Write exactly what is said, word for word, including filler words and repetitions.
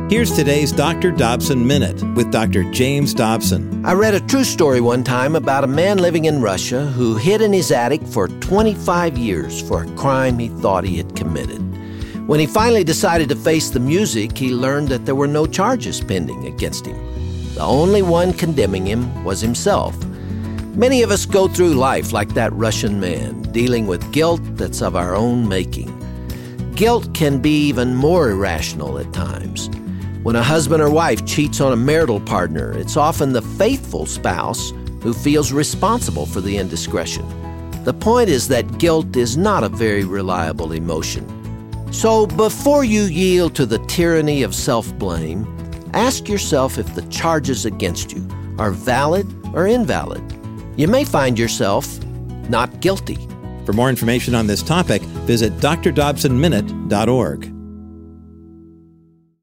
Here's today's Doctor Dobson Minute with Doctor James Dobson. I read a true story one time about a man living in Russia who hid in his attic for twenty-five years for a crime he thought he had committed. When he finally decided to face the music, he learned that there were no charges pending against him. The only one condemning him was himself. Many of us go through life like that Russian man, dealing with guilt that's of our own making. Guilt can be even more irrational at times. When a husband or wife cheats on a marital partner, it's often the faithful spouse who feels responsible for the indiscretion. The point is that guilt is not a very reliable emotion. So before you yield to the tyranny of self-blame, ask yourself if the charges against you are valid or invalid. You may find yourself not guilty. For more information on this topic, visit d r dobson minute dot org.